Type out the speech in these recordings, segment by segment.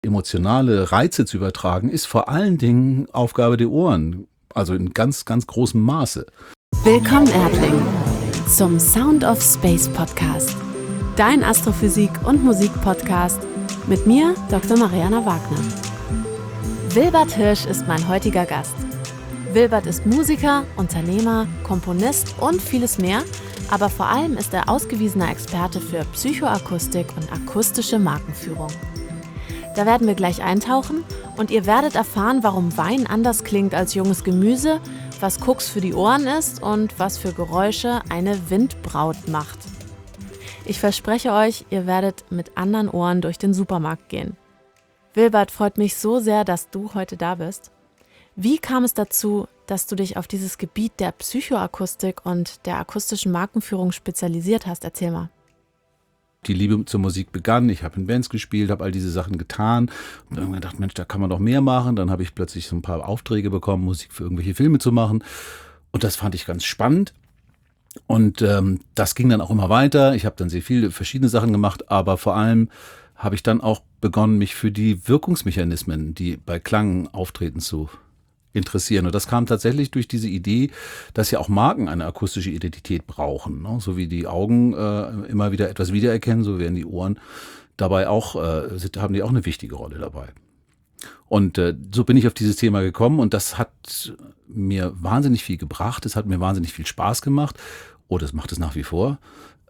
emotionale Reize zu übertragen, ist vor allen Dingen Aufgabe der Ohren. Also in ganz, ganz großem Maße. Willkommen, Erdling, zum Sound of Space Podcast. Dein Astrophysik- und Musik-Podcast mit mir, Dr. Mariana Wagner. Wilbert Hirsch ist mein heutiger Gast. Wilbert ist Musiker, Unternehmer, Komponist und vieles mehr, aber vor allem ist er ausgewiesener Experte für Psychoakustik und akustische Markenführung. Da werden wir gleich eintauchen und ihr werdet erfahren, warum Wein anders klingt als junges Gemüse, was Koks für die Ohren ist und was für Geräusche eine Windbraut macht. Ich verspreche euch, ihr werdet mit anderen Ohren durch den Supermarkt gehen. Wilbert, freut mich so sehr, dass du heute da bist. Wie kam es dazu, dass du dich auf dieses Gebiet der Psychoakustik und der akustischen Markenführung spezialisiert hast? Erzähl mal. Die Liebe zur Musik begann, ich habe in Bands gespielt, habe all diese Sachen getan und dann gedacht, Mensch, da kann man doch mehr machen. Dann habe ich plötzlich so ein paar Aufträge bekommen, Musik für irgendwelche Filme zu machen und das fand ich ganz spannend und das ging dann auch immer weiter. Ich habe dann sehr viele verschiedene Sachen gemacht, aber vor allem habe ich dann auch begonnen, mich für die Wirkungsmechanismen, die bei Klang auftreten, zu interessieren. Und das kam tatsächlich durch diese Idee, dass ja auch Marken eine akustische Identität brauchen. Ne? So wie die Augen immer wieder etwas wiedererkennen, so werden die Ohren dabei auch, haben die auch eine wichtige Rolle dabei. Und so bin ich auf dieses Thema gekommen und das hat mir wahnsinnig viel gebracht. Es hat mir wahnsinnig viel Spaß gemacht. Oh, das macht es nach wie vor.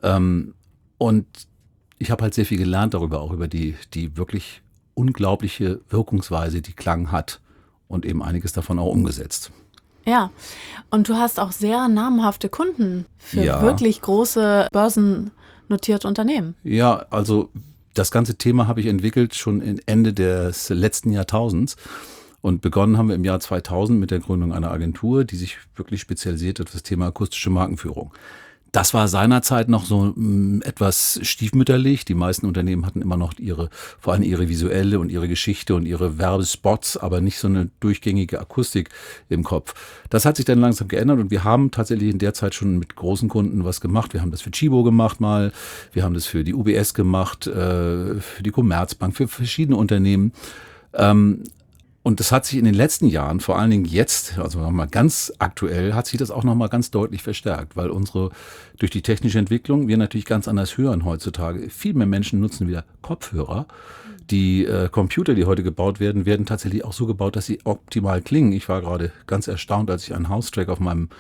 Und ich habe halt sehr viel gelernt darüber, auch über die wirklich unglaubliche Wirkungsweise, die Klang hat. Und eben einiges davon auch umgesetzt. Ja, und du hast auch sehr namhafte Kunden für wirklich große börsennotierte Unternehmen. Ja, also das ganze Thema habe ich entwickelt schon Ende des letzten Jahrtausends. Und begonnen haben wir im Jahr 2000 mit der Gründung einer Agentur, die sich wirklich spezialisiert hat auf das Thema akustische Markenführung. Das war seinerzeit noch so etwas stiefmütterlich. Die meisten Unternehmen hatten immer noch vor allem ihre visuelle und ihre Geschichte und ihre Werbespots, aber nicht so eine durchgängige Akustik im Kopf. Das hat sich dann langsam geändert und wir haben tatsächlich in der Zeit schon mit großen Kunden was gemacht. Wir haben das für Tchibo gemacht mal, wir haben das für die UBS gemacht, für die Commerzbank, für verschiedene Unternehmen. Und das hat sich in den letzten Jahren, vor allen Dingen jetzt, also nochmal ganz aktuell, hat sich das auch nochmal ganz deutlich verstärkt, weil durch die technische Entwicklung wir natürlich ganz anders hören heutzutage. Viel mehr Menschen nutzen wieder Kopfhörer. Die Computer, die heute gebaut werden, werden tatsächlich auch so gebaut, dass sie optimal klingen. Ich war gerade ganz erstaunt, als ich einen House-Track auf meinem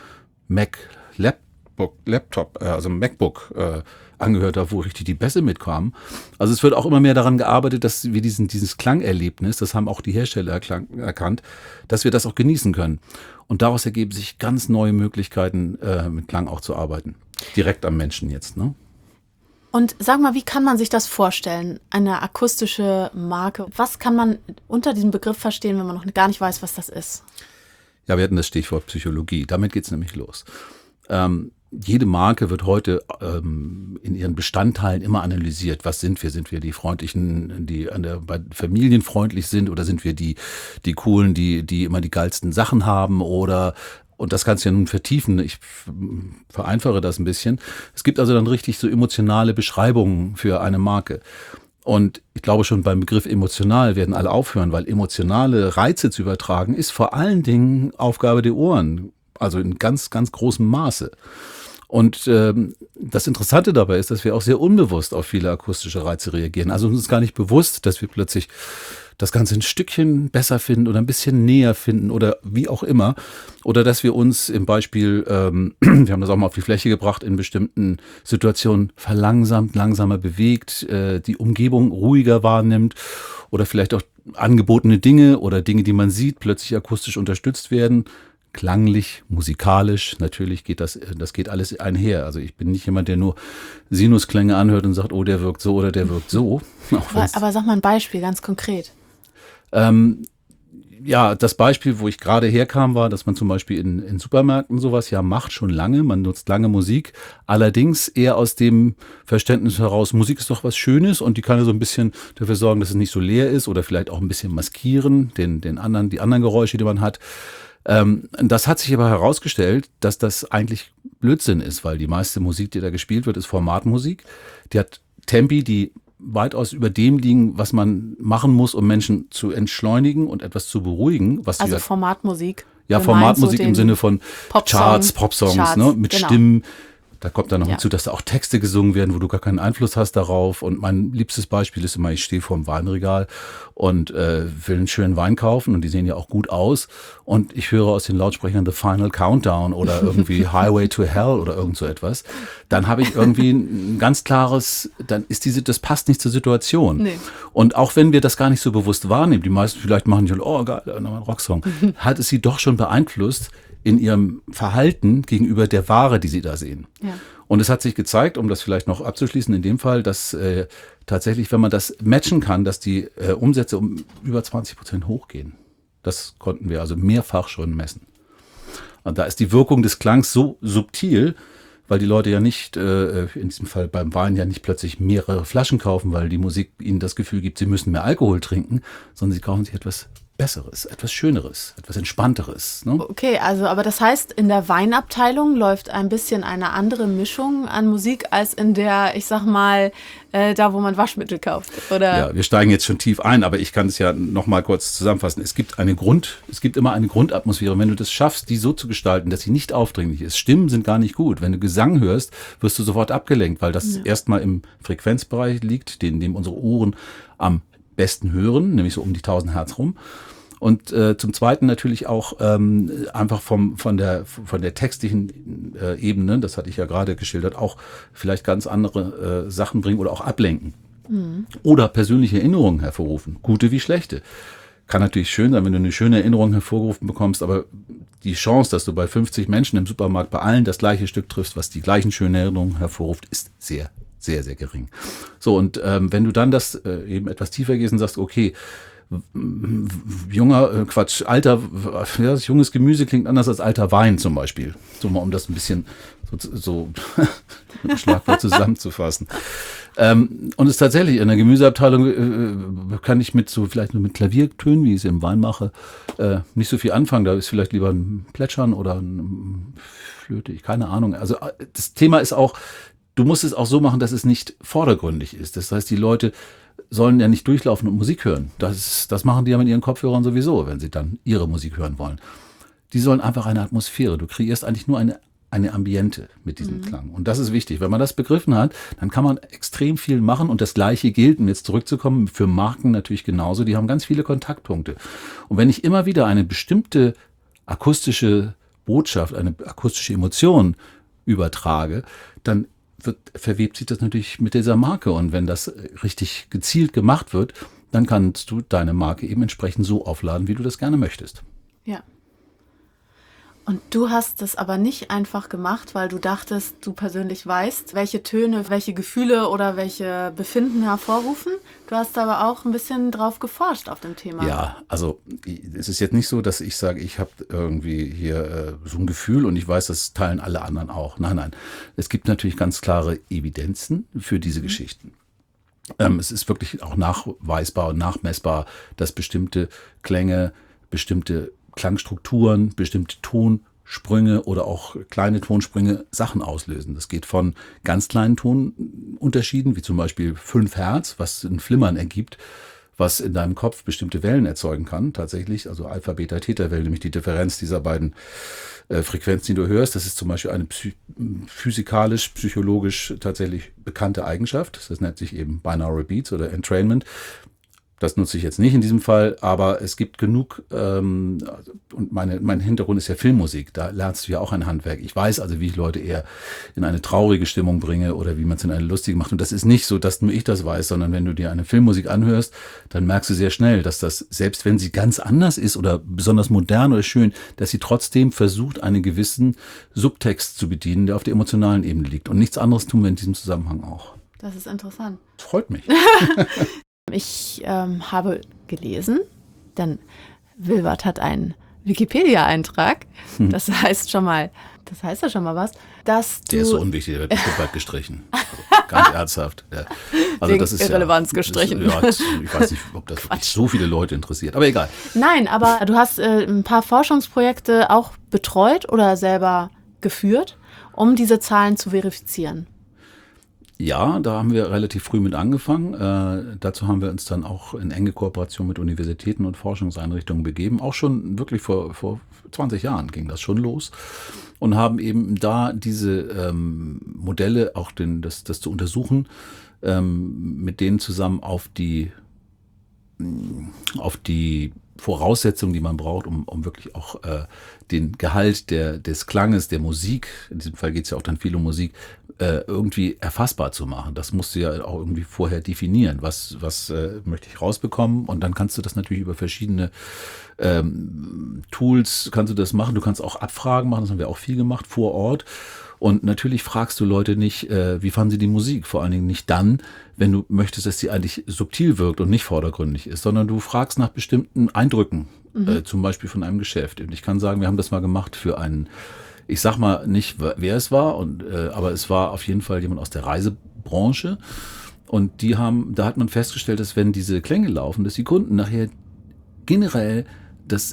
MacBook angehört habe, wo richtig die Bässe mitkamen. Also es wird auch immer mehr daran gearbeitet, dass wir dieses Klangerlebnis, das haben auch die Hersteller erkannt, dass wir das auch genießen können. Und daraus ergeben sich ganz neue Möglichkeiten, mit Klang auch zu arbeiten. Direkt am Menschen jetzt, ne? Und sag mal, wie kann man sich das vorstellen, eine akustische Marke? Was kann man unter diesem Begriff verstehen, wenn man noch gar nicht weiß, was das ist? Ja, wir hatten das Stichwort Psychologie. Damit geht's nämlich los. Jede Marke wird heute in ihren Bestandteilen immer analysiert. Was sind wir? Sind wir die Freundlichen, die bei Familien freundlich sind, oder sind wir die Coolen, die immer die geilsten Sachen haben, und das kannst du ja nun vertiefen. Ich vereinfache das ein bisschen. Es gibt also dann richtig so emotionale Beschreibungen für eine Marke. Und ich glaube, schon beim Begriff emotional werden alle aufhören, weil emotionale Reize zu übertragen ist vor allen Dingen Aufgabe der Ohren. Also in ganz, ganz großem Maße. Und das Interessante dabei ist, dass wir auch sehr unbewusst auf viele akustische Reize reagieren. Also uns ist gar nicht bewusst, dass wir plötzlich das Ganze ein Stückchen besser finden oder ein bisschen näher finden oder wie auch immer. Oder dass wir uns im Beispiel, wir haben das auch mal auf die Fläche gebracht, in bestimmten Situationen verlangsamt, langsamer bewegt, die Umgebung ruhiger wahrnimmt oder vielleicht auch angebotene Dinge oder Dinge, die man sieht, plötzlich akustisch unterstützt werden. Klanglich, musikalisch, natürlich das geht alles einher. Also ich bin nicht jemand, der nur Sinusklänge anhört und sagt, oh, der wirkt so oder der wirkt so. Aber sag mal ein Beispiel, ganz konkret. Ja, das Beispiel, wo ich gerade herkam, war, dass man zum Beispiel in Supermärkten sowas ja macht, schon lange. Man nutzt lange Musik, allerdings eher aus dem Verständnis heraus, Musik ist doch was Schönes und die kann ja so ein bisschen dafür sorgen, dass es nicht so leer ist oder vielleicht auch ein bisschen maskieren, die anderen Geräusche, die man hat. Das hat sich aber herausgestellt, dass das eigentlich Blödsinn ist, weil die meiste Musik, die da gespielt wird, ist Formatmusik. Die hat Tempi, die weitaus über dem liegen, was man machen muss, um Menschen zu entschleunigen und etwas zu beruhigen. Also Formatmusik. Ja, Formatmusik im Sinne von Charts, Popsongs, ne, mit genau. Stimmen. Da kommt dann noch hinzu, dass da auch Texte gesungen werden, wo du gar keinen Einfluss hast darauf. Und mein liebstes Beispiel ist immer, ich stehe vor dem Weinregal und will einen schönen Wein kaufen und die sehen ja auch gut aus. Und ich höre aus den Lautsprechern The Final Countdown oder irgendwie Highway to Hell oder irgend so etwas. Dann habe ich irgendwie ein ganz klares, dann ist das passt nicht zur Situation. Nee. Und auch wenn wir das gar nicht so bewusst wahrnehmen, die meisten vielleicht machen die, oh geil, nochmal ein Rocksong, hat es sie doch schon beeinflusst in ihrem Verhalten gegenüber der Ware, die sie da sehen. Ja. Und es hat sich gezeigt, um das vielleicht noch abzuschließen, in dem Fall, dass tatsächlich, wenn man das matchen kann, dass die Umsätze um über 20% hochgehen. Das konnten wir also mehrfach schon messen. Und da ist die Wirkung des Klangs so subtil, weil die Leute ja nicht, in diesem Fall beim Wein ja nicht plötzlich mehrere Flaschen kaufen, weil die Musik ihnen das Gefühl gibt, sie müssen mehr Alkohol trinken, sondern sie kaufen sich etwas Besseres, etwas Schöneres, etwas Entspannteres. Ne? Okay, also aber das heißt, in der Weinabteilung läuft ein bisschen eine andere Mischung an Musik als in der, ich sag mal, da wo man Waschmittel kauft, oder? Ja, wir steigen jetzt schon tief ein, aber ich kann es ja noch mal kurz zusammenfassen. Es gibt immer eine Grundatmosphäre. Wenn du das schaffst, die so zu gestalten, dass sie nicht aufdringlich ist. Stimmen sind gar nicht gut. Wenn du Gesang hörst, wirst du sofort abgelenkt, weil das erstmal im Frequenzbereich liegt, in dem unsere Ohren am besten hören, nämlich so um die 1000 Hertz rum. Und zum Zweiten natürlich auch einfach von der textlichen Ebene, das hatte ich ja gerade geschildert, auch vielleicht ganz andere Sachen bringen oder auch ablenken. Mhm. Oder persönliche Erinnerungen hervorrufen, gute wie schlechte. Kann natürlich schön sein, wenn du eine schöne Erinnerung hervorgerufen bekommst, aber die Chance, dass du bei 50 Menschen im Supermarkt bei allen das gleiche Stück triffst, was die gleichen schönen Erinnerungen hervorruft, ist sehr, sehr, sehr gering. So, und wenn du dann das eben etwas tiefer gehst und sagst, okay, junges Gemüse klingt anders als alter Wein zum Beispiel. So mal, um das ein bisschen so mit einem Schlagwort zusammenzufassen. Und es ist tatsächlich, in der Gemüseabteilung kann ich vielleicht nur mit Klaviertönen, wie ich es im Wein mache, nicht so viel anfangen. Da ist vielleicht lieber ein Plätschern oder eine Flöte, keine Ahnung. Also das Thema ist auch, du musst es auch so machen, dass es nicht vordergründig ist. Das heißt, die Leute sollen ja nicht durchlaufen und Musik hören. Das machen die ja mit ihren Kopfhörern sowieso, wenn sie dann ihre Musik hören wollen. Die sollen einfach eine Atmosphäre. Du kreierst eigentlich nur eine Ambiente mit diesem Klang. Und das ist wichtig. Wenn man das begriffen hat, dann kann man extrem viel machen. Und das Gleiche gilt, um jetzt zurückzukommen, für Marken natürlich genauso. Die haben ganz viele Kontaktpunkte. Und wenn ich immer wieder eine bestimmte akustische Botschaft, eine akustische Emotion übertrage, dann verwebt sich das natürlich mit dieser Marke. Und wenn das richtig gezielt gemacht wird, dann kannst du deine Marke eben entsprechend so aufladen, wie du das gerne möchtest. Ja. Und du hast das aber nicht einfach gemacht, weil du dachtest, du persönlich weißt, welche Töne, welche Gefühle oder welche Befinden hervorrufen. Du hast aber auch ein bisschen drauf geforscht auf dem Thema. Ja, also es ist jetzt nicht so, dass ich sage, ich habe irgendwie hier so ein Gefühl und ich weiß, das teilen alle anderen auch. Nein. Es gibt natürlich ganz klare Evidenzen für diese Geschichten. Es ist wirklich auch nachweisbar und nachmessbar, dass bestimmte Klänge, bestimmte Klangstrukturen, bestimmte Tonsprünge oder auch kleine Tonsprünge Sachen auslösen. Das geht von ganz kleinen Tonunterschieden, wie zum Beispiel 5 Hertz, was ein Flimmern ergibt, was in deinem Kopf bestimmte Wellen erzeugen kann, tatsächlich, also Alpha, Beta, Theta-Wellen, nämlich die Differenz dieser beiden Frequenzen, die du hörst. Das ist zum Beispiel eine physikalisch, psychologisch tatsächlich bekannte Eigenschaft. Das nennt sich eben Binaural Beats oder Entrainment. Das nutze ich jetzt nicht in diesem Fall, aber es gibt genug, und mein Hintergrund ist ja Filmmusik, da lernst du ja auch ein Handwerk. Ich weiß also, wie ich Leute eher in eine traurige Stimmung bringe oder wie man es in eine lustige macht. Und das ist nicht so, dass nur ich das weiß, sondern wenn du dir eine Filmmusik anhörst, dann merkst du sehr schnell, dass das, selbst wenn sie ganz anders ist oder besonders modern oder schön, dass sie trotzdem versucht, einen gewissen Subtext zu bedienen, der auf der emotionalen Ebene liegt. Und nichts anderes tun wir in diesem Zusammenhang auch. Das ist interessant. Das freut mich. Ich habe gelesen, denn Wilbert hat einen Wikipedia-Eintrag. Das heißt ja schon mal was. Dass der ist so unwichtig, der wird bestimmt bald gestrichen. Also ganz ernsthaft. Ja. Also wegen das ist Irrelevanz gestrichen. Ich weiß nicht, ob das wirklich so viele Leute interessiert, aber egal. Nein, aber du hast ein paar Forschungsprojekte auch betreut oder selber geführt, um diese Zahlen zu verifizieren. Ja, da haben wir relativ früh mit angefangen. Dazu haben wir uns dann auch in enge Kooperation mit Universitäten und Forschungseinrichtungen begeben. Auch schon wirklich vor 20 Jahren ging das schon los und haben eben da diese Modelle, auch das zu untersuchen, mit denen zusammen auf die Voraussetzungen, die man braucht, um wirklich auch den Gehalt des Klanges, der Musik, in diesem Fall geht es ja auch dann viel um Musik, irgendwie erfassbar zu machen. Das musst du ja auch irgendwie vorher definieren. Was möchte ich rausbekommen? Und dann kannst du das natürlich über verschiedene Tools kannst du das machen. Du kannst auch Abfragen machen, das haben wir auch viel gemacht vor Ort. Und natürlich fragst du Leute nicht, wie fanden sie die Musik? Vor allen Dingen nicht dann, wenn du möchtest, dass sie eigentlich subtil wirkt und nicht vordergründig ist, sondern du fragst nach bestimmten Eindrücken, zum Beispiel von einem Geschäft. Und ich kann sagen, wir haben das mal gemacht für einen, ich sag mal nicht, wer es war, aber es war auf jeden Fall jemand aus der Reisebranche. Und da hat man festgestellt, dass wenn diese Klänge laufen, dass die Kunden nachher generell das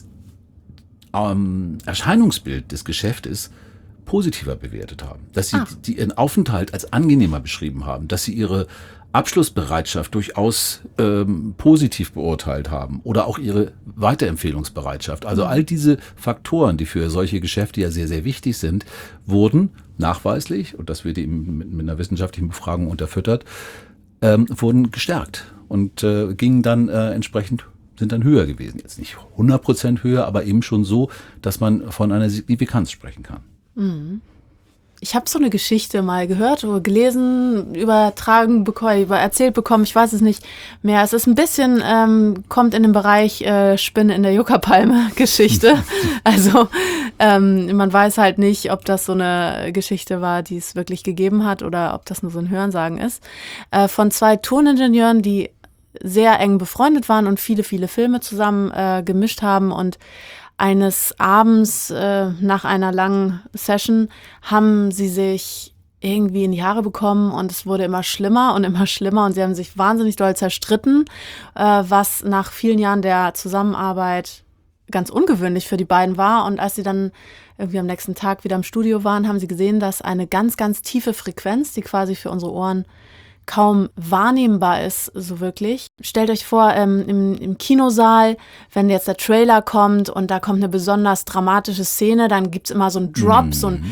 Erscheinungsbild des Geschäftes positiver bewertet haben, dass sie ihren Aufenthalt als angenehmer beschrieben haben, dass sie ihre Abschlussbereitschaft durchaus positiv beurteilt haben oder auch ihre Weiterempfehlungsbereitschaft. Also all diese Faktoren, die für solche Geschäfte ja sehr, sehr wichtig sind, wurden nachweislich, und das wird eben mit einer wissenschaftlichen Befragung unterfüttert, wurden gestärkt und gingen dann sind dann höher gewesen. Jetzt nicht 100% höher, aber eben schon so, dass man von einer Signifikanz sprechen kann. Ich habe so eine Geschichte mal gehört oder gelesen, erzählt bekommen, ich weiß es nicht mehr. Es ist ein bisschen, kommt in den Bereich Spinne in der Juckerpalme-Geschichte. Also man weiß halt nicht, ob das so eine Geschichte war, die es wirklich gegeben hat oder ob das nur so ein Hörensagen ist. Von 2 Toningenieuren, die sehr eng befreundet waren und viele, viele Filme zusammen gemischt haben, und eines Abends nach einer langen Session haben sie sich irgendwie in die Haare bekommen und es wurde immer schlimmer und sie haben sich wahnsinnig doll zerstritten, was nach vielen Jahren der Zusammenarbeit ganz ungewöhnlich für die beiden war. Und als sie dann irgendwie am nächsten Tag wieder im Studio waren, haben sie gesehen, dass eine ganz, ganz tiefe Frequenz, die quasi für unsere Ohren kaum wahrnehmbar ist, so wirklich. Stellt euch vor, im Kinosaal, wenn jetzt der Trailer kommt und da kommt eine besonders dramatische Szene, dann gibt's immer so einen Drop, so ein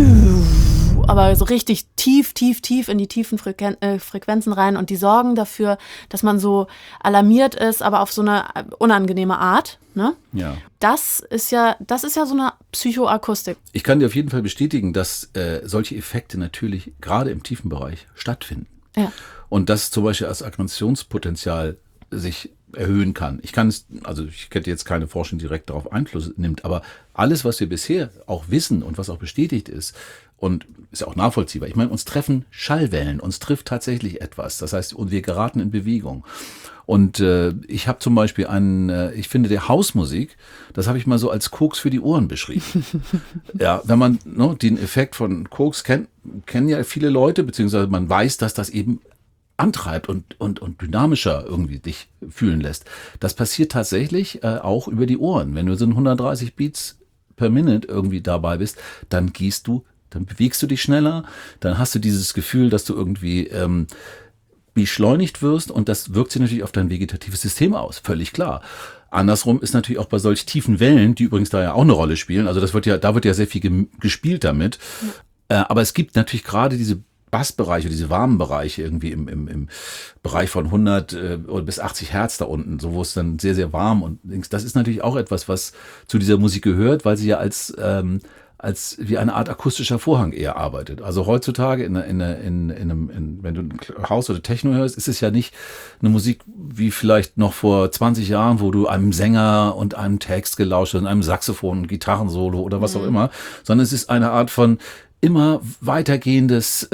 aber so richtig tief in die tiefen Frequenzen rein, und die sorgen dafür, dass man so alarmiert ist, aber auf so eine unangenehme Art. Ne? Ja. Das ist ja so eine Psychoakustik. Ich kann dir auf jeden Fall bestätigen, dass solche Effekte natürlich gerade im tiefen Bereich stattfinden. Ja. Und das zum Beispiel als Aggressionspotenzial sich erhöhen kann. Ich hätte jetzt keine Forschung, die direkt darauf Einfluss nimmt, aber alles, was wir bisher auch wissen und was auch bestätigt ist, und ist ja auch nachvollziehbar. Ich meine, uns treffen Schallwellen, uns trifft tatsächlich etwas. Das heißt, und wir geraten in Bewegung. Und ich habe zum Beispiel ich finde, der Hausmusik, das habe ich mal so als Koks für die Ohren beschrieben. Ja, wenn man den Effekt von Koks kennen ja viele Leute, beziehungsweise man weiß, dass das eben antreibt und dynamischer irgendwie dich fühlen lässt. Das passiert tatsächlich auch über die Ohren. Wenn du so 130 Beats per Minute irgendwie dabei bist, dann bewegst du dich schneller, dann hast du dieses Gefühl, dass du irgendwie beschleunigt wirst, und das wirkt sich natürlich auf dein vegetatives System aus, völlig klar. Andersrum ist natürlich auch bei solch tiefen Wellen, die übrigens da ja auch eine Rolle spielen, also da wird ja sehr viel gespielt damit, aber es gibt natürlich gerade diese Bassbereiche, diese warmen Bereiche irgendwie im Bereich von 100 bis 80 Hertz da unten, so wo es dann sehr, sehr warm und das ist natürlich auch etwas, was zu dieser Musik gehört, weil sie ja als wie eine Art akustischer Vorhang eher arbeitet. Also heutzutage, wenn du ein House oder Techno hörst, ist es ja nicht eine Musik wie vielleicht noch vor 20 Jahren, wo du einem Sänger und einem Text gelauscht hast, einem Saxophon, Gitarrensolo oder was auch immer, sondern es ist eine Art von immer weitergehendes,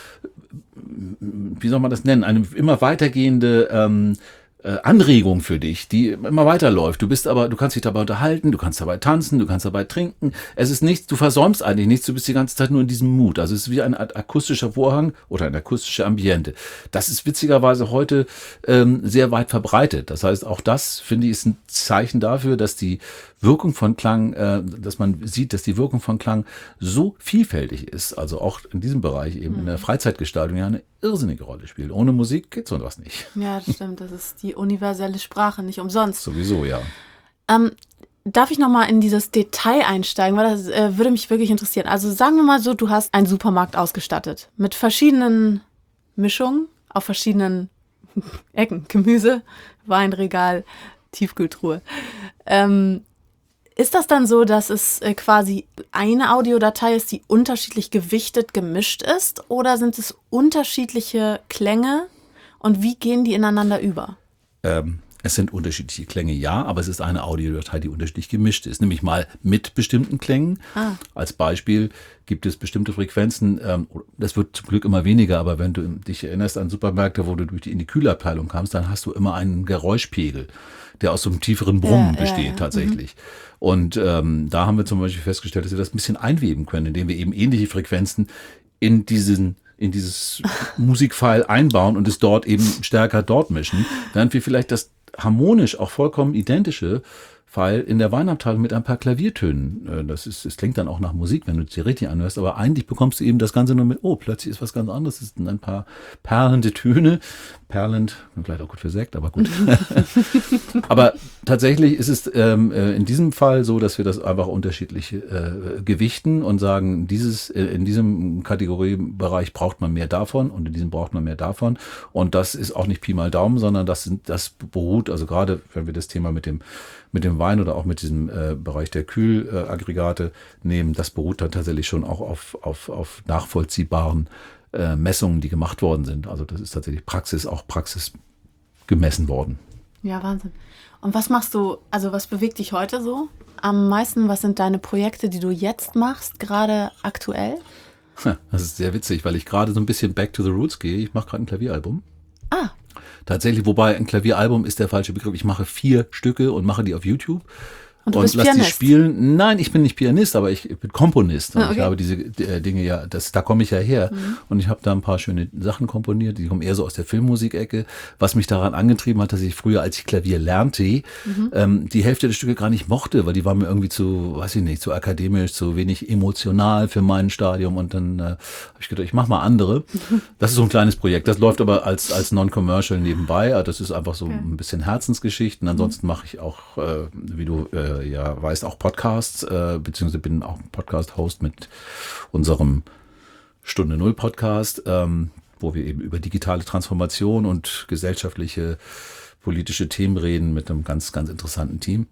wie soll man das nennen, eine immer weitergehende Anregung für dich, die immer weiterläuft. Du kannst dich dabei unterhalten, du kannst dabei tanzen, du kannst dabei trinken. Es ist nichts, du versäumst eigentlich nichts, du bist die ganze Zeit nur in diesem Mut. Also es ist wie eine Art akustischer Vorhang oder ein akustisches Ambiente. Das ist witzigerweise heute sehr weit verbreitet. Das heißt, auch das, finde ich, ist ein Zeichen dafür, dass die Wirkung von Klang, dass man sieht, dass die Wirkung von Klang so vielfältig ist, also auch in diesem Bereich eben in der Freizeitgestaltung ja eine irrsinnige Rolle spielt. Ohne Musik geht sowas nicht. Ja, das stimmt. Das ist die universelle Sprache, nicht umsonst. Sowieso, ja. Darf ich nochmal in dieses Detail einsteigen, weil das würde mich wirklich interessieren. Also sagen wir mal so, du hast einen Supermarkt ausgestattet mit verschiedenen Mischungen auf verschiedenen Ecken. Gemüse, Weinregal, Tiefkühltruhe. Ist das dann so, dass es quasi eine Audiodatei ist, die unterschiedlich gewichtet gemischt ist? Oder sind es unterschiedliche Klänge? Und wie gehen die ineinander über? Es sind unterschiedliche Klänge, ja, aber es ist eine Audiodatei, die unterschiedlich gemischt ist. Nämlich mal mit bestimmten Klängen. Als Beispiel gibt es bestimmte Frequenzen, das wird zum Glück immer weniger, aber wenn du dich erinnerst an Supermärkte, wo du in die Kühlabteilung kamst, dann hast du immer einen Geräuschpegel, der aus so einem tieferen Brummen besteht tatsächlich. Und da haben wir zum Beispiel festgestellt, dass wir das ein bisschen einweben können, indem wir eben ähnliche Frequenzen in dieses Musikfile einbauen und es dort eben stärker dort mischen, während wir vielleicht das harmonisch auch vollkommen identische File in der Weinabteilung mit ein paar Klaviertönen. Es klingt dann auch nach Musik, wenn du es dir richtig anhörst, aber eigentlich bekommst du eben das Ganze nur mit, plötzlich ist was ganz anderes, es sind ein paar perlende Töne, perlend, vielleicht auch gut für Sekt, aber gut. Aber tatsächlich ist es in diesem Fall so, dass wir das einfach unterschiedlich gewichten und sagen, in diesem Kategoriebereich braucht man mehr davon und in diesem braucht man mehr davon. Und das ist auch nicht Pi mal Daumen, sondern das beruht, also gerade wenn wir das Thema mit dem Wein oder auch mit diesem Bereich der Kühlaggregate nehmen, das beruht dann tatsächlich schon auch auf nachvollziehbaren Messungen, die gemacht worden sind. Also das ist tatsächlich Praxis gemessen worden. Ja, Wahnsinn. Und was machst du, also was bewegt dich heute so am meisten? Was sind deine Projekte, die du jetzt machst, gerade aktuell? Das ist sehr witzig, weil ich gerade so ein bisschen back to the roots gehe. Ich mache gerade ein Klavieralbum. Tatsächlich, wobei ein Klavieralbum ist der falsche Begriff. Ich mache 4 Stücke und mache die auf YouTube. Und du bist lass Pianist? Die spielen. Nein, ich bin nicht Pianist, aber ich bin Komponist. Und okay. Ich habe diese Dinge ja, da komme ich ja her. Und ich habe da ein paar schöne Sachen komponiert, die kommen eher so aus der Filmmusikecke. Was mich daran angetrieben hat, dass ich früher, als ich Klavier lernte, die Hälfte der Stücke gar nicht mochte, weil die waren mir irgendwie zu akademisch, zu wenig emotional für mein Stadium. Und dann habe ich gedacht, ich mache mal andere. Das ist so ein kleines Projekt. Das läuft aber als Non-Commercial nebenbei. Das ist einfach so ein bisschen Herzensgeschichten. Ansonsten mache ich auch, wie du weißt, auch Podcasts, beziehungsweise bin auch Podcast-Host mit unserem Stunde Null Podcast, wo wir eben über digitale Transformation und gesellschaftliche, politische Themen reden mit einem ganz, ganz interessanten Team.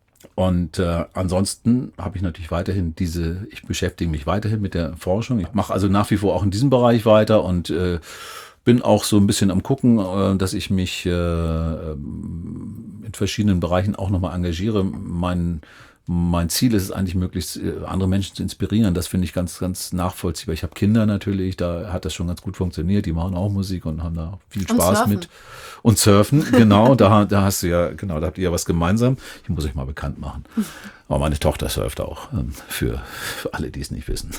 Und ansonsten habe ich natürlich weiterhin ich beschäftige mich weiterhin mit der Forschung. Ich mache also nach wie vor auch in diesem Bereich weiter und bin auch so ein bisschen am gucken, dass ich mich in verschiedenen Bereichen auch nochmal engagiere. Mein Ziel ist es eigentlich, möglichst andere Menschen zu inspirieren. Das finde ich ganz, ganz nachvollziehbar. Ich habe Kinder natürlich, da hat das schon ganz gut funktioniert. Die machen auch Musik und haben da viel Spaß mit. Und surfen, genau. Da hast du ja, genau, da habt ihr ja was gemeinsam. Ich muss euch mal bekannt machen. Aber meine Tochter surft auch, für alle, die es nicht wissen.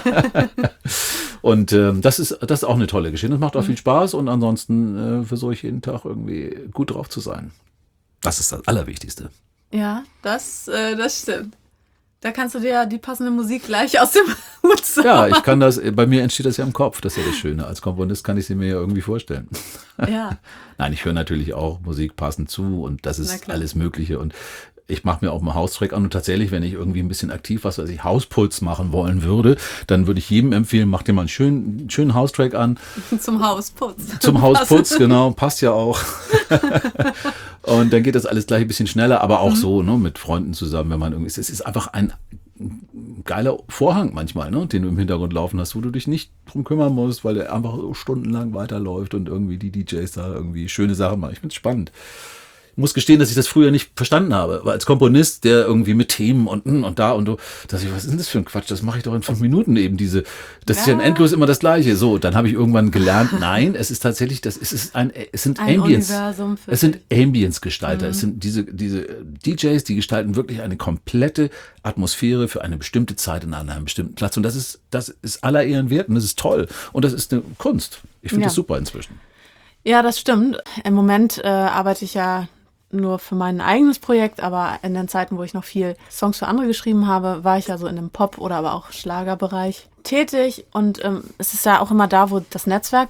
Und das ist auch eine tolle Geschichte. Das macht auch viel Spaß und ansonsten versuche ich jeden Tag irgendwie gut drauf zu sein. Das ist das Allerwichtigste. Ja, das stimmt. Da kannst du dir ja die passende Musik gleich aus dem Hut zaubern. Ja, ich kann das, bei mir entsteht das ja im Kopf, das ist ja das Schöne. Als Komponist kann ich sie mir ja irgendwie vorstellen. Ja. Nein, ich höre natürlich auch Musik passend zu und das ist alles Mögliche und ich mache mir auch mal Haustrack an und tatsächlich, wenn ich irgendwie ein bisschen aktiv Hausputz machen wollen würde, dann würde ich jedem empfehlen, mach dir mal einen schönen Haustrack an. Zum Hausputz. Zum Hausputz, genau, passt ja auch. Und dann geht das alles gleich ein bisschen schneller, aber auch so, ne, mit Freunden zusammen, wenn man irgendwie, es ist einfach ein geiler Vorhang manchmal, ne, den du im Hintergrund laufen hast, wo du dich nicht drum kümmern musst, weil der einfach so stundenlang weiterläuft und irgendwie die DJs da irgendwie schöne Sachen machen. Ich find's spannend. Ich muss gestehen, dass ich das früher nicht verstanden habe, weil als Komponist, der irgendwie mit Themen und da und so, dass ich, was ist denn das für ein Quatsch, das mache ich doch in 5 Minuten eben das ist ja endlos immer das Gleiche. So, dann habe ich irgendwann gelernt, nein, es ist tatsächlich, es sind Ambience-Gestalter, es sind diese DJs, die gestalten wirklich eine komplette Atmosphäre für eine bestimmte Zeit in einem bestimmten Platz und das ist aller Ehren wert und das ist toll und das ist eine Kunst. Ich finde das super inzwischen. Ja, das stimmt. Im Moment arbeite ich ja nur für mein eigenes Projekt, aber in den Zeiten, wo ich noch viel Songs für andere geschrieben habe, war ich ja so in dem Pop- oder aber auch Schlagerbereich tätig und es ist ja auch immer da, wo das Netzwerk ist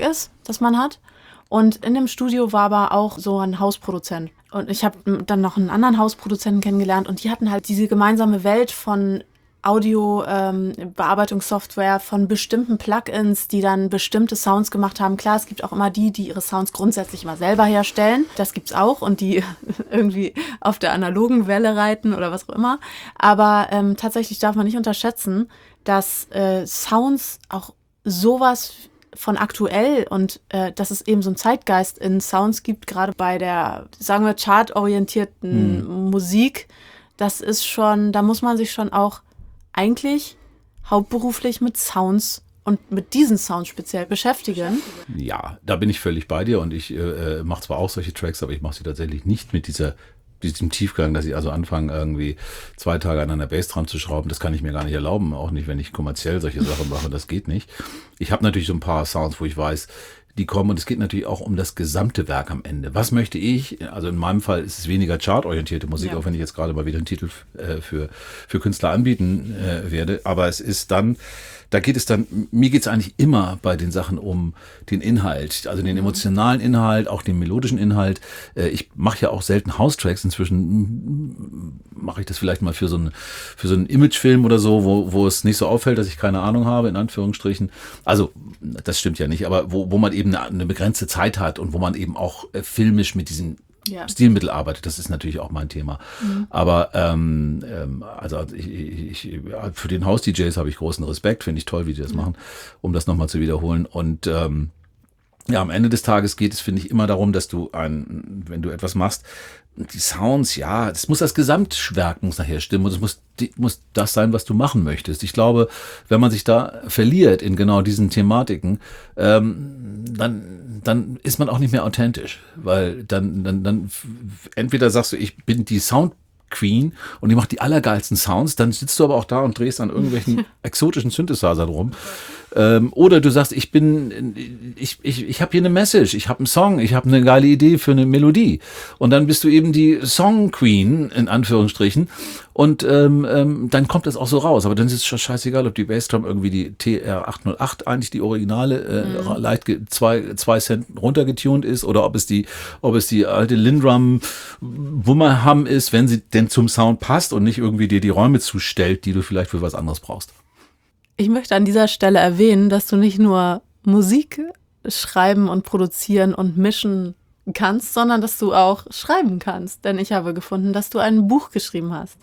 das man hat. Und in dem Studio war aber auch so ein Hausproduzent. Und ich habe dann noch einen anderen Hausproduzenten kennengelernt und die hatten halt diese gemeinsame Welt von Audio-Bearbeitungssoftware, von bestimmten Plugins, die dann bestimmte Sounds gemacht haben. Klar, es gibt auch immer die ihre Sounds grundsätzlich mal selber herstellen. Das gibt's auch und die irgendwie auf der analogen Welle reiten oder was auch immer. Aber tatsächlich darf man nicht unterschätzen, dass Sounds auch sowas von aktuell und dass es eben so einen Zeitgeist in Sounds gibt, gerade bei der, sagen wir, chartorientierten Musik. Das ist schon, da muss man sich schon auch eigentlich hauptberuflich mit Sounds und mit diesen Sounds speziell beschäftigen. Ja, da bin ich völlig bei dir und ich mache zwar auch solche Tracks, aber ich mache sie tatsächlich nicht mit diesem Tiefgang, dass ich also anfange, irgendwie 2 Tage an einer Bassdrum zu schrauben. Das kann ich mir gar nicht erlauben, auch nicht, wenn ich kommerziell solche Sachen mache. Das geht nicht. Ich habe natürlich so ein paar Sounds, wo ich weiß, die kommen und es geht natürlich auch um das gesamte Werk am Ende. Was möchte ich? Also in meinem Fall ist es weniger chartorientierte Musik, auch wenn ich jetzt gerade mal wieder einen Titel für Künstler anbieten werde. Aber es ist dann, mir geht es eigentlich immer bei den Sachen um den Inhalt, also den emotionalen Inhalt, auch den melodischen Inhalt. Ich mache ja auch selten House-Tracks. Inzwischen mache ich das vielleicht mal für so einen Imagefilm oder so, wo es nicht so auffällt, dass ich keine Ahnung habe, in Anführungsstrichen. Also, das stimmt ja nicht, aber wo man eben eine begrenzte Zeit hat und wo man eben auch filmisch mit diesen Stilmittel arbeitet, das ist natürlich auch mein Thema. Aber also für den House-DJs habe ich großen Respekt, finde ich toll, wie die das machen, um das nochmal zu wiederholen. Und ja, am Ende des Tages geht es, finde ich, immer darum, dass du wenn du etwas machst, die Sounds, ja, das muss das Gesamtwerk muss nachher stimmen und es muss das sein, was du machen möchtest. Ich glaube, wenn man sich da verliert in genau diesen Thematiken, dann ist man auch nicht mehr authentisch, weil dann entweder sagst du, ich bin die Sound Queen und die macht die allergeilsten Sounds, dann sitzt du aber auch da und drehst an irgendwelchen exotischen Synthesizern rum. Oder du sagst, ich habe hier eine Message, ich habe einen Song, ich habe eine geile Idee für eine Melodie. Und dann bist du eben die Song Queen, in Anführungsstrichen. Und dann kommt das auch so raus. Aber dann ist es schon scheißegal, ob die Bassdrum irgendwie die TR-808 eigentlich die originale leicht 2 Cent runtergetunt ist oder ob es die alte Lindrum Wummerham ist, wenn sie denn zum Sound passt und nicht irgendwie dir die Räume zustellt, die du vielleicht für was anderes brauchst. Ich möchte an dieser Stelle erwähnen, dass du nicht nur Musik schreiben und produzieren und mischen kannst, sondern dass du auch schreiben kannst. Denn ich habe gefunden, dass du ein Buch geschrieben hast.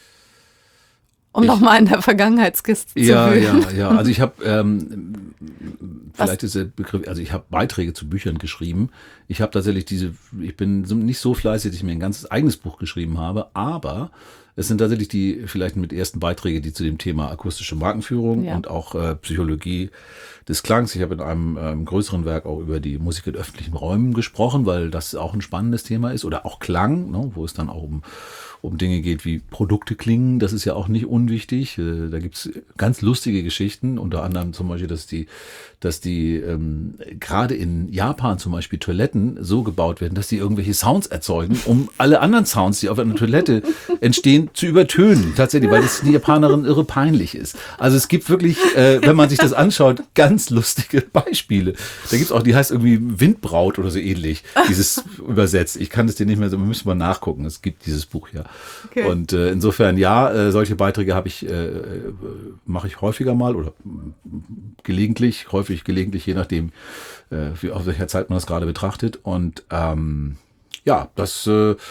Nochmal in der Vergangenheitskiste zu wühlen. Ja. Also ich habe, vielleicht ist der Begriff, also ich habe Beiträge zu Büchern geschrieben. Ich habe tatsächlich ich bin nicht so fleißig, dass ich mir ein ganzes eigenes Buch geschrieben habe, aber es sind tatsächlich die vielleicht mit ersten Beiträge, die zu dem Thema akustische Markenführung und auch Psychologie des Klangs. Ich habe in einem größeren Werk auch über die Musik in öffentlichen Räumen gesprochen, weil das auch ein spannendes Thema ist. Oder auch Klang, ne, wo es dann auch um Dinge geht wie Produkte klingen. Das ist ja auch nicht unwichtig. Da gibt's ganz lustige Geschichten, unter anderem zum Beispiel, dass die gerade in Japan zum Beispiel Toiletten so gebaut werden, dass die irgendwelche Sounds erzeugen, um alle anderen Sounds, die auf einer Toilette entstehen, zu übertönen. Tatsächlich, weil das den Japanerinnen irre peinlich ist. Also es gibt wirklich, wenn man sich das anschaut, ganz lustige Beispiele. Da gibt's auch, die heißt irgendwie Windbraut oder so ähnlich, dieses übersetzt. Ich kann es dir nicht mehr so, wir müssen mal nachgucken. Es gibt dieses Buch ja. Okay. Und insofern, solche Beiträge mache ich häufiger mal oder gelegentlich, je nachdem, auf welcher Zeit man das gerade betrachtet. Und das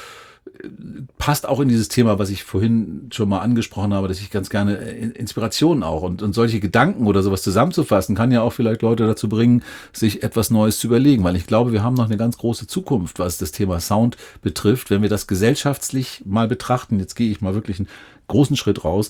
passt auch in dieses Thema, was ich vorhin schon mal angesprochen habe, dass ich ganz gerne Inspirationen auch und solche Gedanken oder sowas zusammenzufassen, kann ja auch vielleicht Leute dazu bringen, sich etwas Neues zu überlegen, weil ich glaube, wir haben noch eine ganz große Zukunft, was das Thema Sound betrifft, wenn wir das gesellschaftlich mal betrachten. Jetzt gehe ich mal wirklich einen großen Schritt raus.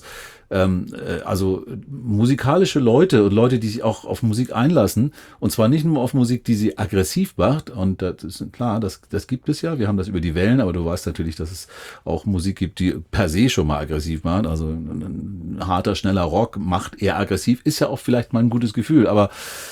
Also musikalische Leute und Leute, die sich auch auf Musik einlassen, und zwar nicht nur auf Musik, die sie aggressiv macht, und das ist klar, das gibt es ja, wir haben das über die Wellen, aber du weißt natürlich, dass es auch Musik gibt, die per se schon mal aggressiv macht, also ein harter, schneller Rock macht eher aggressiv, ist ja auch vielleicht mal ein gutes Gefühl, aber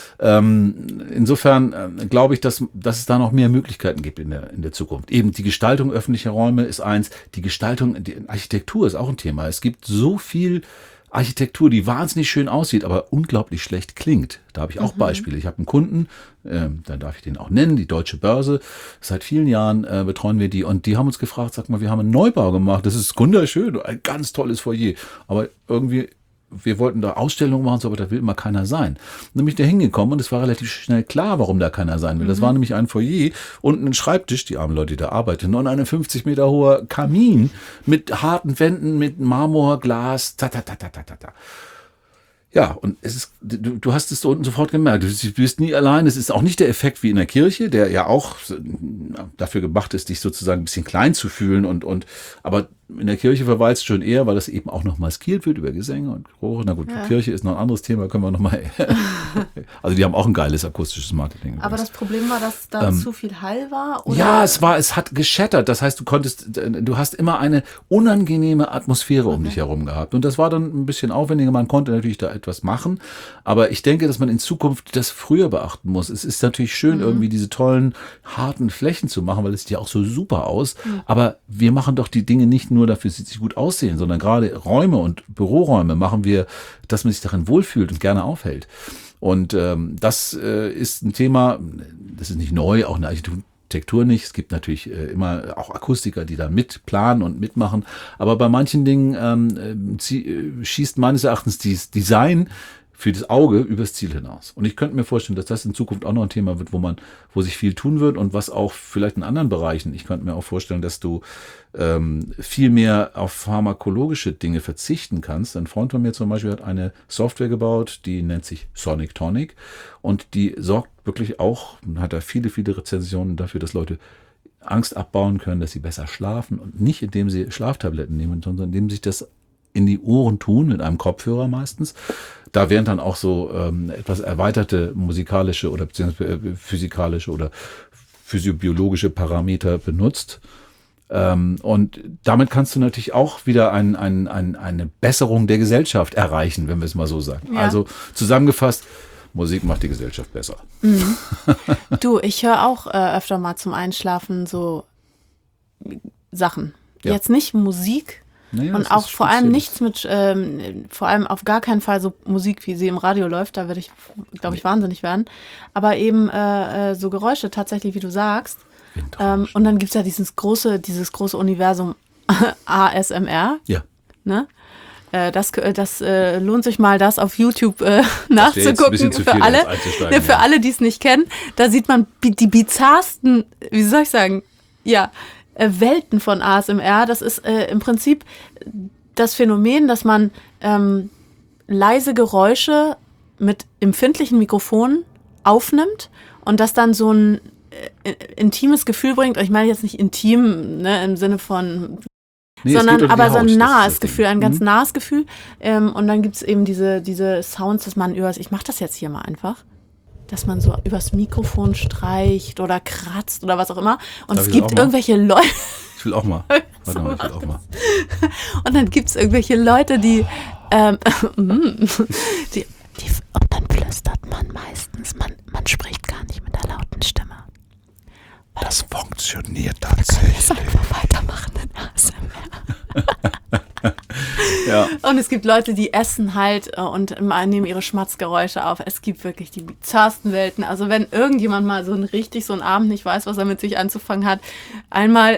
insofern glaube ich, dass es da noch mehr Möglichkeiten gibt in der Zukunft. Eben die Gestaltung öffentlicher Räume ist eins, die Architektur ist auch ein Thema. Es gibt so viel Architektur, die wahnsinnig schön aussieht, aber unglaublich schlecht klingt. Da habe ich auch Beispiele. Ich habe einen Kunden, dann darf ich den auch nennen, die Deutsche Börse. Seit vielen Jahren betreuen wir die und die haben uns gefragt, sag mal, wir haben einen Neubau gemacht, das ist wunderschön, ein ganz tolles Foyer, aber irgendwie wir wollten da Ausstellungen machen, aber da will immer keiner sein. Dann bin ich da hingekommen und es war relativ schnell klar, warum da keiner sein will. Das war nämlich ein Foyer und ein Schreibtisch, die armen Leute, die da arbeiten, und ein 50 Meter hoher Kamin mit harten Wänden, mit Marmor, Glas, Ja, und es ist, du hast es da unten sofort gemerkt. Du bist nie allein. Es ist auch nicht der Effekt wie in der Kirche, der ja auch dafür gemacht ist, dich sozusagen ein bisschen klein zu fühlen aber in der Kirche verweilst schon eher, weil das eben auch noch maskiert wird über Gesänge und Chore. Na gut, die Kirche ist noch ein anderes Thema, können wir nochmal. Also die haben auch ein geiles akustisches Marketing. Aber das Problem war, dass da zu viel Hall war? Oder? Ja, es hat geschettert. Das heißt, du hast immer eine unangenehme Atmosphäre um dich herum gehabt. Und das war dann ein bisschen aufwendiger. Man konnte natürlich da etwas machen. Aber ich denke, dass man in Zukunft das früher beachten muss. Es ist natürlich schön, irgendwie diese tollen, harten Flächen zu machen, weil es sieht ja auch so super aus. Aber wir machen doch die Dinge nicht nur dafür, dass sie gut aussehen, sondern gerade Räume und Büroräume machen wir, dass man sich darin wohlfühlt und gerne aufhält. Und das ist ein Thema, das ist nicht neu, auch in der Architektur nicht. Es gibt natürlich immer auch Akustiker, die da mitplanen und mitmachen. Aber bei manchen Dingen schießt meines Erachtens dieses Design für das Auge übers Ziel hinaus. Und ich könnte mir vorstellen, dass das in Zukunft auch noch ein Thema wird, wo sich viel tun wird und was auch vielleicht in anderen Bereichen, ich könnte mir auch vorstellen, dass du viel mehr auf pharmakologische Dinge verzichten kannst. Ein Freund von mir zum Beispiel hat eine Software gebaut, die nennt sich Sonic Tonic und die sorgt wirklich auch, hat da viele, viele Rezensionen dafür, dass Leute Angst abbauen können, dass sie besser schlafen und nicht indem sie Schlaftabletten nehmen, sondern indem sie das in die Ohren tun, mit einem Kopfhörer meistens. Da werden dann auch so etwas erweiterte musikalische oder beziehungsweise physikalische oder physiobiologische Parameter benutzt. Und damit kannst du natürlich auch wieder eine Besserung der Gesellschaft erreichen, wenn wir es mal so sagen. Ja. Also zusammengefasst, Musik macht die Gesellschaft besser. Mhm. Du, ich höre auch öfter mal zum Einschlafen so Sachen. Ja. Jetzt nicht Musik, naja, und auch vor allem nichts mit, vor allem auf gar keinen Fall so Musik, wie sie im Radio läuft, da würde ich, glaube ich, wahnsinnig werden. Aber eben so Geräusche tatsächlich, wie du sagst. Und dann gibt es ja dieses große Universum ASMR. Ja. Ne? Das lohnt sich mal, das auf YouTube nachzugucken. Für alle, die es nicht kennen. Da sieht man die bizarrsten, wie soll ich sagen, ja, Welten von ASMR. Das ist im Prinzip das Phänomen, dass man leise Geräusche mit empfindlichen Mikrofonen aufnimmt und das dann so ein intimes Gefühl bringt. Ich meine jetzt nicht intim, ne, im Sinne von, sondern aber so ein nahes Gefühl, ein ganz nahes Gefühl. Und dann gibt es eben diese Sounds, dass man ich mache das jetzt hier mal einfach, dass man so übers Mikrofon streicht oder kratzt oder was auch immer. Und es gibt irgendwelche Leute. Ich will auch mal. Warte mal, ich will auch mal. Und dann gibt es irgendwelche Leute, die und dann flüstert man meistens, man spricht gar nicht mit der lauten Stimme. Das funktioniert tatsächlich. Wir können das einfach weitermachen in ASMR. Ja. Und es gibt Leute, die essen halt und nehmen ihre Schmatzgeräusche auf. Es gibt wirklich die bizarrsten Welten. Also wenn irgendjemand mal so einen Abend nicht weiß, was er mit sich anzufangen hat, einmal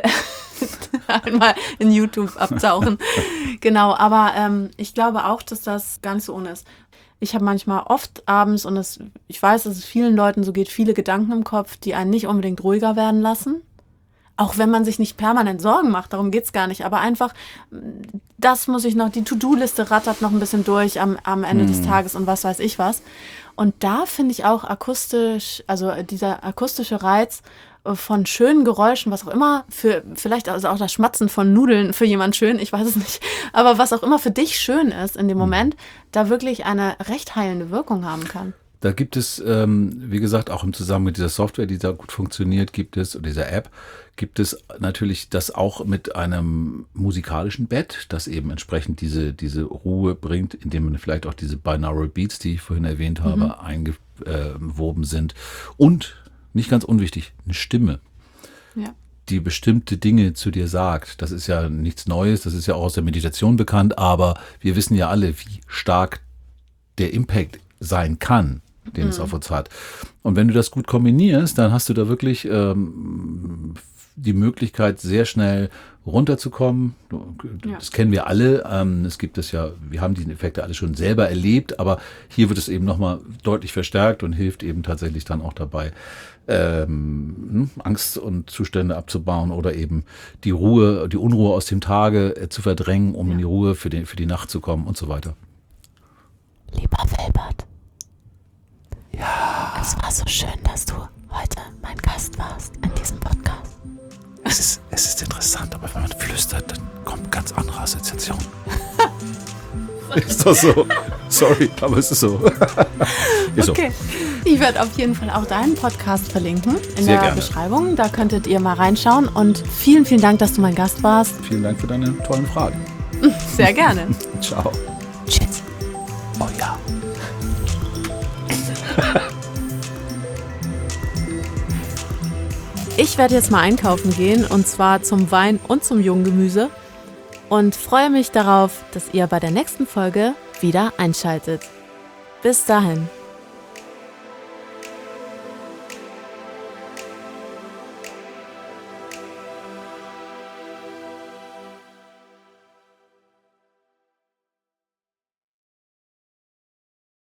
in YouTube abtauchen. Genau, aber ich glaube auch, dass das gar nicht so ohne ist. Ich habe manchmal oft abends, und ich weiß, dass es vielen Leuten so geht, viele Gedanken im Kopf, die einen nicht unbedingt ruhiger werden lassen. Auch wenn man sich nicht permanent Sorgen macht, darum geht's gar nicht. Aber einfach, das muss ich noch, die To-Do-Liste rattert noch ein bisschen durch am Ende des Tages und was weiß ich was. Und da finde ich auch akustisch, also dieser akustische Reiz von schönen Geräuschen, was auch immer, vielleicht also auch das Schmatzen von Nudeln für jemand schön, ich weiß es nicht, aber was auch immer für dich schön ist in dem Moment, da wirklich eine recht heilende Wirkung haben kann. Da gibt es, wie gesagt, auch im Zusammenhang mit dieser Software, die da gut funktioniert, oder dieser App, gibt es natürlich das auch mit einem musikalischen Bett, das eben entsprechend diese Ruhe bringt, indem man vielleicht auch diese Binaural Beats, die ich vorhin erwähnt habe, eingewoben sind. Und, nicht ganz unwichtig, eine Stimme. Ja. die bestimmte Dinge zu dir sagt. Das ist ja nichts Neues, das ist ja auch aus der Meditation bekannt, aber wir wissen ja alle, wie stark der Impact sein kann, den es auf uns hat. Und wenn du das gut kombinierst, dann hast du da wirklich die Möglichkeit, sehr schnell runterzukommen. Das kennen wir alle. Es gibt es ja, wir haben diese Effekte alle schon selber erlebt, aber hier wird es eben nochmal deutlich verstärkt und hilft eben tatsächlich dann auch dabei, Angst und Zustände abzubauen oder eben die Unruhe aus dem Tage zu verdrängen, um in die Ruhe für die Nacht zu kommen und so weiter. Lieber Wilbert. Ja. Es war so schön, dass du heute mein Gast warst in diesem Podcast. Es ist interessant, aber wenn man flüstert, dann kommen ganz andere Assoziationen. Ist doch so. Sorry, aber es ist so. Ist okay. So. Ich werde auf jeden Fall auch deinen Podcast verlinken in der Beschreibung. Da könntet ihr mal reinschauen. Und vielen, vielen Dank, dass du mein Gast warst. Vielen Dank für deine tollen Fragen. Sehr gerne. Ciao. Tschüss. Oh ja. Ich werde jetzt mal einkaufen gehen, und zwar zum Wein und zum Junggemüse, und freue mich darauf, dass ihr bei der nächsten Folge wieder einschaltet. Bis dahin.